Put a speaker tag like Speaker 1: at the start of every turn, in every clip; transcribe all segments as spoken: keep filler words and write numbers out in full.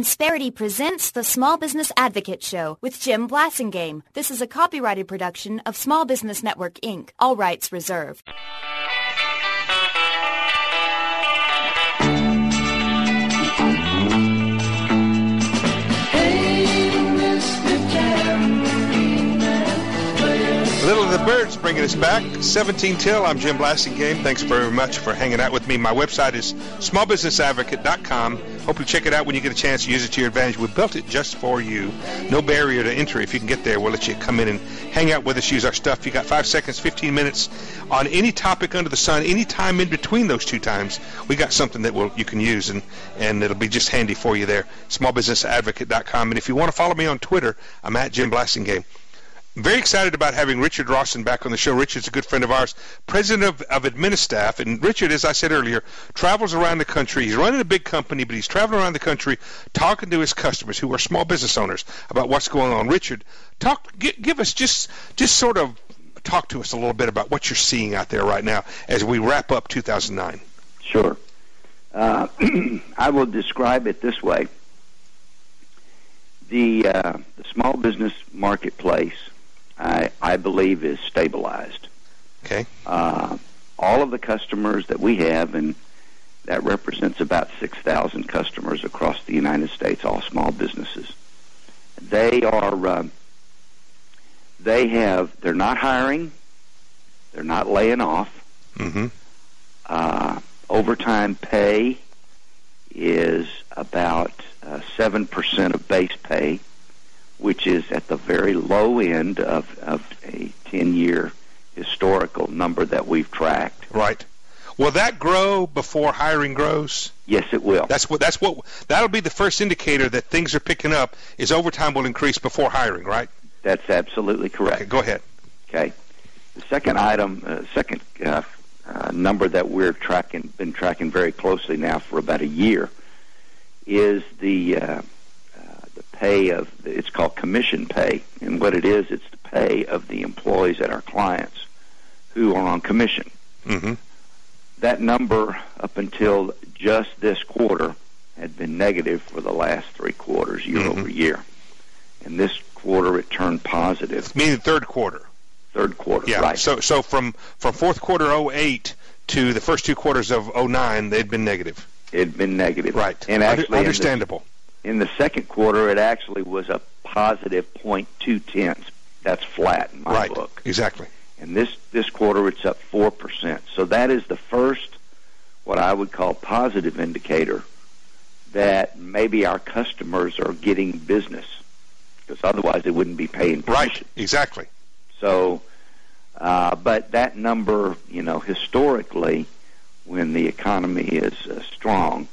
Speaker 1: Insperity presents the Small Business Advocate Show with Jim Blasingame. This is a copyrighted production of Small Business Network, Incorporated. All rights reserved.
Speaker 2: Little of the Birds bringing us back. seventeen till. I'm Jim Blasingame. Thanks very much for hanging out with me. My website is small business advocate dot com. Hope you check it out when you get a chance to use it to your advantage. We built it just for you. No barrier to entry. If you can get there, we'll let you come in and hang out with us, use our stuff. You got five seconds, fifteen minutes on any topic under the sun, any time in between those two times. We got something that will you can use, and, and it'll be just handy for you there. small business advocate dot com. And if you want to follow me on Twitter, I'm at Jim Blasingame. Very excited about having Richard Rawson back on the show. Richard's a good friend of ours, president of, of Administaff. And Richard, as I said earlier, travels around the country. He's running a big company, but he's traveling around the country talking to his customers who are small business owners about what's going on. Richard, talk, give, give us just just sort of talk to us a little bit about what you're seeing out there right now as we wrap up two thousand nine.
Speaker 3: Sure. Uh, I will describe it this way. The, uh, the small business marketplace, I, I believe, is stabilized.
Speaker 2: Okay.
Speaker 3: Uh, all of the customers that we have, and that represents about six thousand customers across the United States, all small businesses. They are, uh, they have, they're not hiring, they're not laying off.
Speaker 2: Mm-hmm.
Speaker 3: Uh, overtime pay is about uh, seven percent of base pay, which is at the very low end of, of a ten-year historical number that we've tracked.
Speaker 2: Right. Will that grow before hiring grows?
Speaker 3: Yes, it will.
Speaker 2: That's what. That's what. That'll be the first indicator that things are picking up. Is overtime will increase before hiring, right?
Speaker 3: That's absolutely correct.
Speaker 2: Okay, go ahead.
Speaker 3: Okay. The second item, uh, second uh, uh, number that we're tracking, been tracking very closely now for about a year, is the. Uh, pay of, it's called commission pay, and what it is, it's the pay of the employees at our clients who are on commission.
Speaker 2: Mm-hmm.
Speaker 3: That number, up until just this quarter, had been negative for the last three quarters, year
Speaker 2: mm-hmm.
Speaker 3: over year. And this quarter, it turned positive.
Speaker 2: Meaning third quarter.
Speaker 3: Third quarter,
Speaker 2: yeah.
Speaker 3: right.
Speaker 2: So, so from from fourth quarter oh eight to the first two quarters of oh nine, they'd been negative.
Speaker 3: It'd been negative,
Speaker 2: right?
Speaker 3: And actually,
Speaker 2: understandable.
Speaker 3: In the second quarter, it actually was a positive zero point two tenths. That's flat in my
Speaker 2: right.
Speaker 3: book.
Speaker 2: Exactly.
Speaker 3: And this, this quarter, it's up four percent. So that is the first, what I would call, positive indicator that maybe our customers are getting business, because otherwise they wouldn't be paying commission.
Speaker 2: Right, exactly.
Speaker 3: So, uh, but that number, you know, historically, when the economy is uh, strong,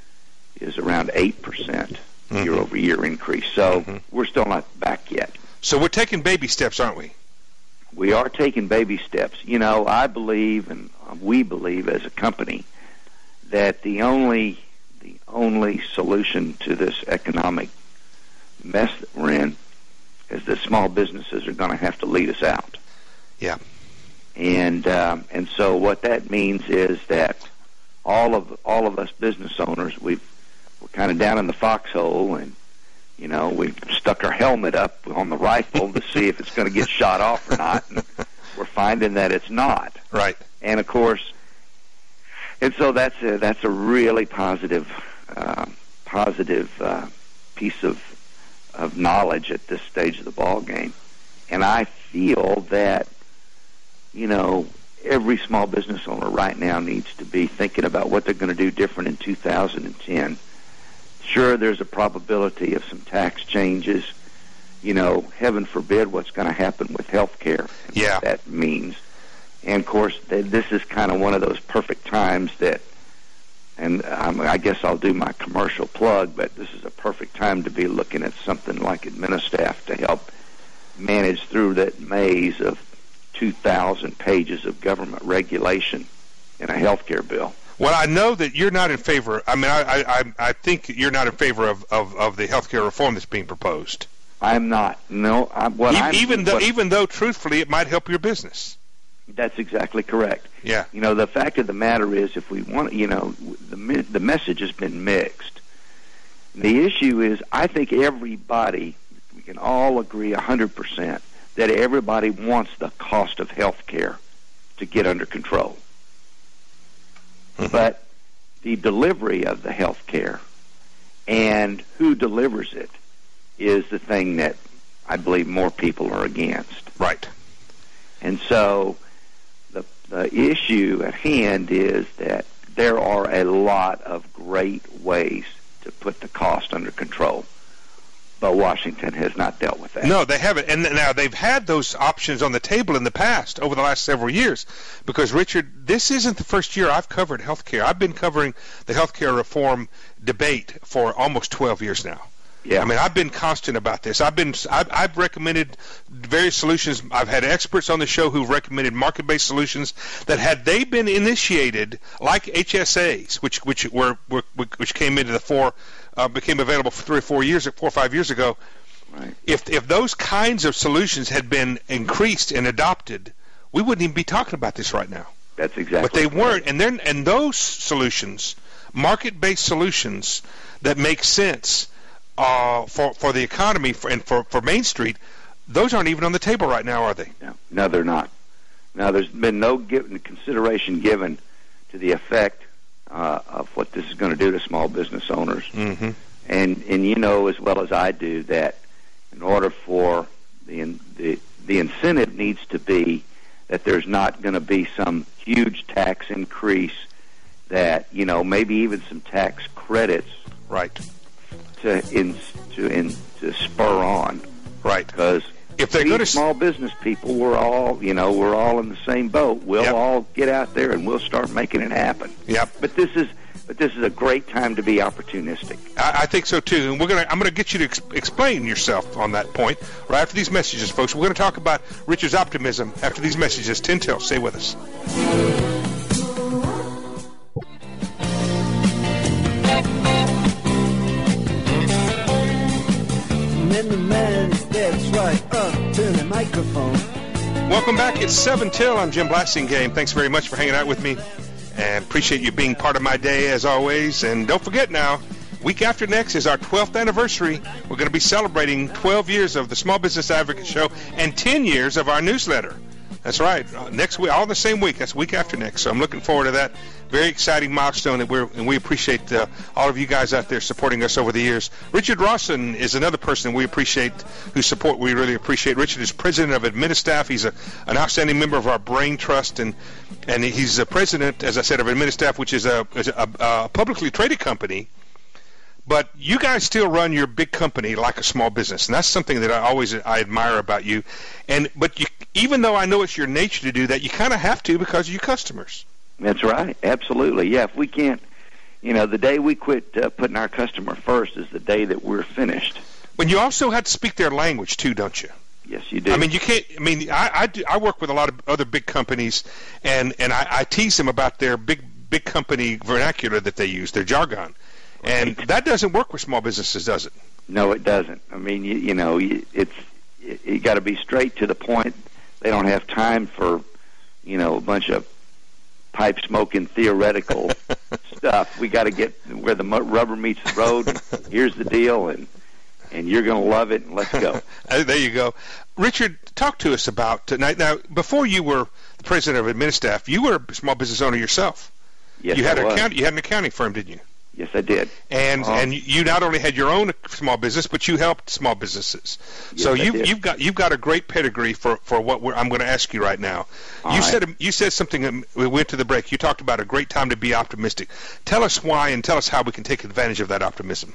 Speaker 3: is around eight percent mm-hmm. year-over-year increase. So mm-hmm. we're still not back yet.
Speaker 2: So we're taking baby steps, aren't we?
Speaker 3: We are taking baby steps. You know, I believe, and we believe as a company, that the only the only solution to this economic mess that we're in is that small businesses are going to have to lead us out.
Speaker 2: Yeah.
Speaker 3: And um, and so what that means is that all of all of us business owners, we've we're kind of down in the foxhole, and, you know, we've stuck our helmet up on the rifle to see if it's going to get shot off or not, and we're finding that it's not.
Speaker 2: Right.
Speaker 3: And, of course, and so that's a, that's a really positive, uh, positive uh, piece of, of knowledge at this stage of the ball game. And I feel that, you know, every small business owner right now needs to be thinking about what they're going to do different in two thousand ten. Sure, there's a probability of some tax changes. You know, heaven forbid what's going to happen with health care.
Speaker 2: Yeah.
Speaker 3: What that means. And, of course, th- this is kind of one of those perfect times that, and um, I guess I'll do my commercial plug, but this is a perfect time to be looking at something like Administaff to help manage through that maze of two thousand pages of government regulation in a health care bill.
Speaker 2: Well, I know that you're not in favor. I mean, I I, I think you're not in favor of, of, of the health care reform that's being proposed.
Speaker 3: I'm not. No. I, what
Speaker 2: e-
Speaker 3: I'm,
Speaker 2: even though,
Speaker 3: what,
Speaker 2: even though, truthfully, it might help your business.
Speaker 3: That's exactly correct.
Speaker 2: Yeah.
Speaker 3: You know, the fact of the matter is, if we want, you know, the the message has been mixed. The issue is, I think everybody, we can all agree one hundred percent, that everybody wants the cost of health care to get under control. Mm-hmm. But the delivery of the health care and who delivers it is the thing that I believe more people are against.
Speaker 2: Right.
Speaker 3: And so the the issue at hand is that there are a lot of great ways to put the cost under control, but Washington has not dealt with that.
Speaker 2: No, they haven't. And now they've had those options on the table in the past over the last several years. Because, Richard, this isn't the first year I've covered health care. I've been covering the health care reform debate for almost twelve years now.
Speaker 3: Yeah.
Speaker 2: I mean, I've been constant about this. I've been, I've, I've recommended various solutions. I've had experts on the show who've recommended market-based solutions that, had they been initiated like H S As, which which were, were which came into the fore, uh, became available for three or four years, four or five years ago.
Speaker 3: Right.
Speaker 2: If if those kinds of solutions had been increased and adopted, we wouldn't even be talking about this right now.
Speaker 3: That's exactly.
Speaker 2: But they
Speaker 3: right.
Speaker 2: weren't, and then and those solutions, market-based solutions that make sense. Uh, for for the economy for, and for, for Main Street, those aren't even on the table right now, are they?
Speaker 3: No, no they're not. Now, there's been no given, consideration given to the effect uh, of what this is going to do to small business owners.
Speaker 2: Mm-hmm.
Speaker 3: And and you know as well as I do that in order for the the the incentive needs to be that there's not going to be some huge tax increase, that, you know, maybe even some tax credits.
Speaker 2: Right.
Speaker 3: To in to in to spur on,
Speaker 2: right?
Speaker 3: Because
Speaker 2: if they're going to
Speaker 3: small business people, we're all you know we're all in the same boat. We'll
Speaker 2: yep.
Speaker 3: all get out there and we'll start making it happen.
Speaker 2: Yep.
Speaker 3: But this is but this is a great time to be opportunistic.
Speaker 2: I, I think so too. And we're gonna I'm gonna get you to ex- explain yourself on that point right after these messages, folks. We're going to talk about Richard's optimism after these messages. Tin Till, stay with us.
Speaker 4: And the man steps right up to the microphone.
Speaker 2: Welcome back. It's seven till. I'm Jim Blasingame. Thanks very much for hanging out with me, and appreciate you being part of my day as always. And don't forget now, week after next is our twelfth anniversary. We're going to be celebrating twelve years of the Small Business Advocate Show and ten years of our newsletter. That's right. Uh, next week, all the same week. That's week after next. So I'm looking forward to that. Very exciting milestone, that we're, and we appreciate uh, all of you guys out there supporting us over the years. Richard Rawson is another person we appreciate, whose support we really appreciate. Richard is president of Administaff. He's a, an outstanding member of our Brain Trust, and and he's the president, as I said, of Administaff, which is a, is a, a publicly traded company. But you guys still run your big company like a small business, and that's something that I always I admire about you. And but you, even though I know it's your nature to do that, you kind of have to because of your customers.
Speaker 3: That's right. Absolutely. Yeah, if we can't, you know, the day we quit uh, putting our customer first is the day that we're finished.
Speaker 2: But you also have to speak their language, too, don't you?
Speaker 3: Yes, you do.
Speaker 2: I mean, you can't, I mean, I, I, do, I work with a lot of other big companies, and, and I, I tease them about their big, big company vernacular that they use, their jargon. And right. That doesn't work with small businesses, does it? No, it doesn't. I mean, you, you know, it's you, you got to be straight to the point. They don't have time for, you know, a bunch of pipe smoking theoretical stuff. We got to get where the rubber meets the road. Here's the deal, and and you're going to love it, and let's go. There you go. Richard, talk to us about tonight. Now, before you were the president of Administaff, you were a small business owner yourself. Yes, you had I an was. Account, you had an accounting firm, didn't you? Yes, I did. And um, and you not only had your own small business, but you helped small businesses. Yes, so you you've got you've got a great pedigree for for what we're, I'm going to ask you right now. All you right. said you said something. We went to the break. You talked about a great time to be optimistic. Tell us why, and tell us how we can take advantage of that optimism.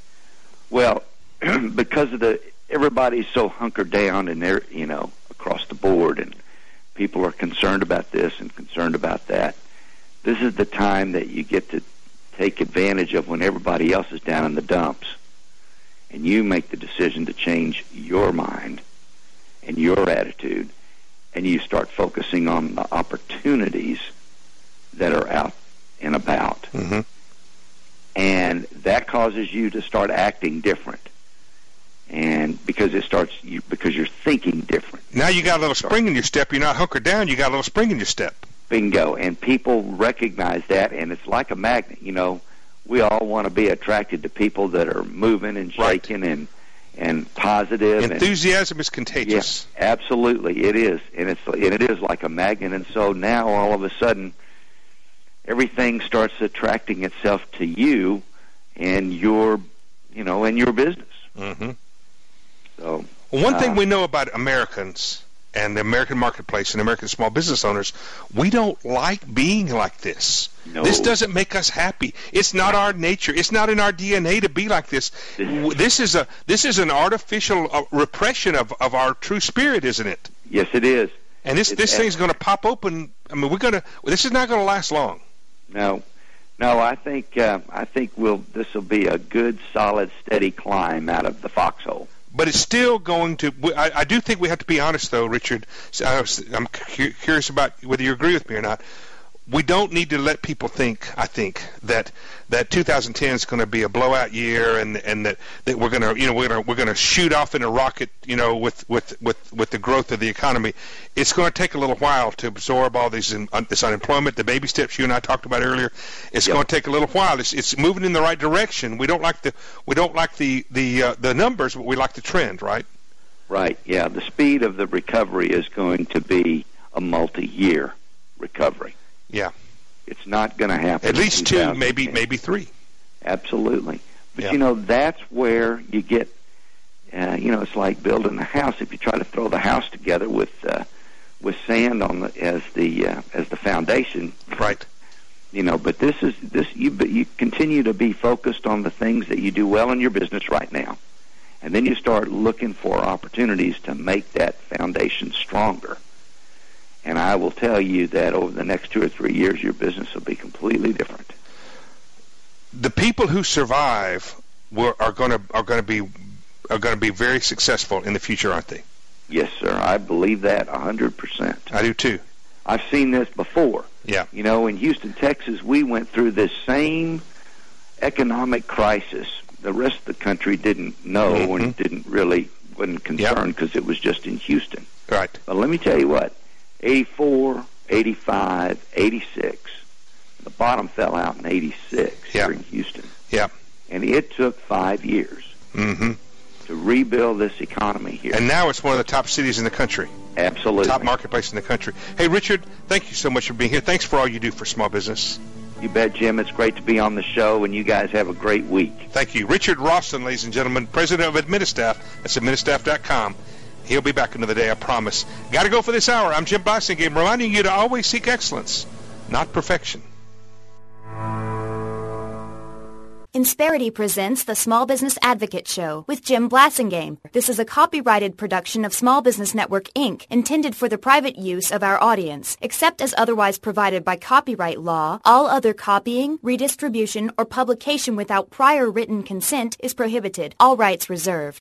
Speaker 2: Well, because of the everybody's so hunkered down, and they're you know across the board, and people are concerned about this and concerned about that. This is the time that you get to take advantage of when everybody else is down in the dumps, and you make the decision to change your mind and your attitude, and you start focusing on the opportunities that are out and about. Mm-hmm. And that causes you to start acting different. And because it starts, you, because you're thinking different. Now you got a little spring in your step. You're not hunkered down. You got a little spring in your step. Bingo. And people recognize that, and it's like a magnet. You know,
Speaker 3: we all want to be attracted to people that are moving and shaking right. and and positive.
Speaker 2: Enthusiasm
Speaker 3: and,
Speaker 2: is contagious.
Speaker 3: Yeah, absolutely, it is, and it's and it is like a magnet. And so now, all of a sudden, everything starts attracting itself to you and your, you know, and your business.
Speaker 2: Mm-hmm.
Speaker 3: So,
Speaker 2: well, one
Speaker 3: uh,
Speaker 2: thing we know about Americans and the American marketplace and American small business owners, we don't like being like this.
Speaker 3: No.
Speaker 2: This doesn't make us happy. It's not our nature. It's not in our D N A to be like this. This is a this is an artificial uh, repression of, of our true spirit, isn't it?
Speaker 3: Yes, it is.
Speaker 2: And this
Speaker 3: it's,
Speaker 2: this thing's going to pop open. I mean, we're going to. This is not going to last long.
Speaker 3: No, no. I think uh, I think we'll. This will be a good, solid, steady climb out of the foxhole.
Speaker 2: But it's still going to. I, I do think we have to be honest, though, Richard. I'm curious about whether you agree with me or not. We don't need to let people think, I think, that that two thousand ten is going to be a blowout year, and and that, that we're going to, you know, we're going to we're going to shoot off in a rocket, you know, with, with, with, with the growth of the economy. It's going to take a little while to absorb all these un, this unemployment, the baby steps you and I talked about earlier. It's yep. going to take a little while. It's it's moving in the right direction. We don't like the we don't like the the uh, the numbers, but we like the trend, right?
Speaker 3: Right. Yeah. The speed of the recovery is going to be a multi-year recovery.
Speaker 2: Yeah,
Speaker 3: it's not going to happen.
Speaker 2: At least two, maybe maybe three.
Speaker 3: Absolutely, but
Speaker 2: yeah.
Speaker 3: you know that's where you get. Uh, you know, it's like building a house. If you try to throw the house together with uh, with sand on the as the uh, as the foundation,
Speaker 2: right?
Speaker 3: You know, but this is this you but you continue to be focused on the things that you do well in your business right now, and then you start looking for opportunities to make that foundation stronger. And I will tell you that over the next two or three years, your business will be completely different.
Speaker 2: The people who survive will, are going to are going to be are going to be very successful in the future, aren't they?
Speaker 3: Yes, sir. I believe that a hundred percent.
Speaker 2: I do too.
Speaker 3: I've seen this before.
Speaker 2: Yeah.
Speaker 3: You know, in Houston, Texas, we went through this same economic crisis. The rest of the country didn't know mm-hmm. and didn't really wasn't concerned because yep. it was just in Houston.
Speaker 2: Right.
Speaker 3: But let me tell you what. eighty-four, eighty-five, eighty-six. The bottom fell out in eighty-six
Speaker 2: yeah.
Speaker 3: here in Houston.
Speaker 2: Yeah.
Speaker 3: And it took five years
Speaker 2: mm-hmm.
Speaker 3: to rebuild this economy here.
Speaker 2: And now it's one of the top cities in the country.
Speaker 3: Absolutely.
Speaker 2: Top marketplace in the country. Hey, Richard, thank you so much for being here. Thanks for all you do for small business.
Speaker 3: You bet, Jim. It's great to be on the show, and you guys have a great week.
Speaker 2: Thank you. Richard Rawson, ladies and gentlemen, president of Administaff. That's Administaff dot com. He'll be back another day, I promise. Got to go for this hour. I'm Jim Blasingame, reminding you to always seek excellence, not perfection.
Speaker 1: Insperity presents the Small Business Advocate Show with Jim Blasingame. This is a copyrighted production of Small Business Network, Incorporated, intended for the private use of our audience. Except as otherwise provided by copyright law, all other copying, redistribution, or publication without prior written consent is prohibited. All rights reserved.